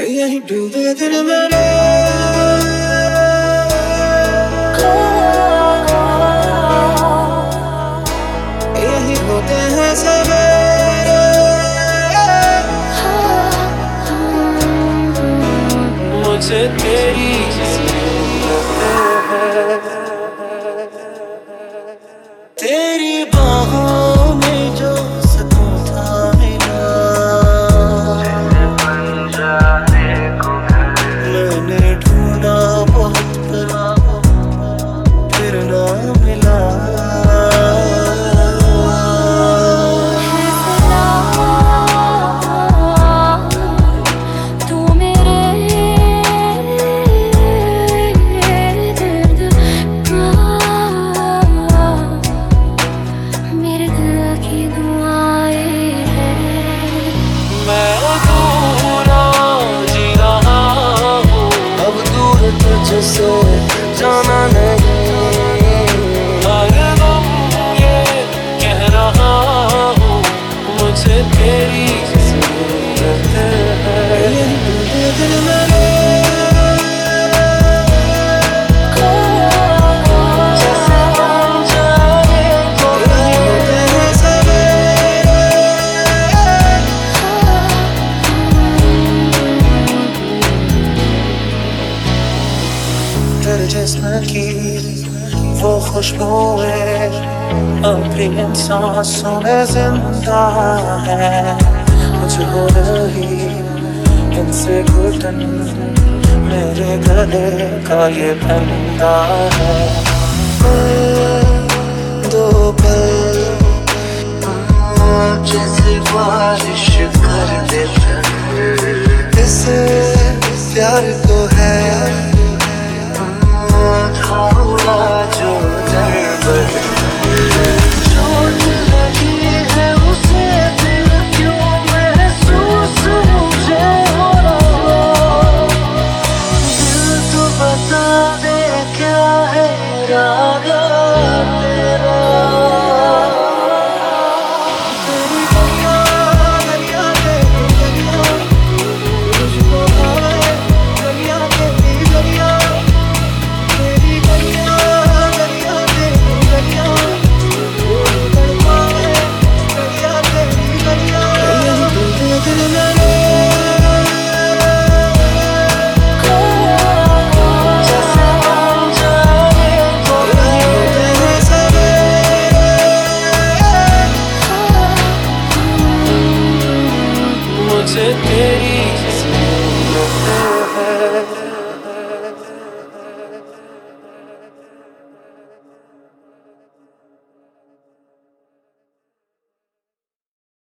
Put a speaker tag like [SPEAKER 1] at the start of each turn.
[SPEAKER 1] यही डूबे दिन मेरे यही होते हैं सवेरे मुझे तेरी तेरी बाहों में जो सुकून था मिला मैंने ढूंढा बहुत फिर ना मिला तुझसे जाना नहीं हर दम ये कह रहा हूँ मुझे तेरी ज़रूरत है दिल मेरे जैसे बन जाए कोई होते सवेरे तेरे जिस्म की वो खुशबुएं अभी इन सांसों में जिंदा है मुझे हो रही इनसे घुटन मेरे गले का ये फंदा है दो पल जैसे बारिश कर दे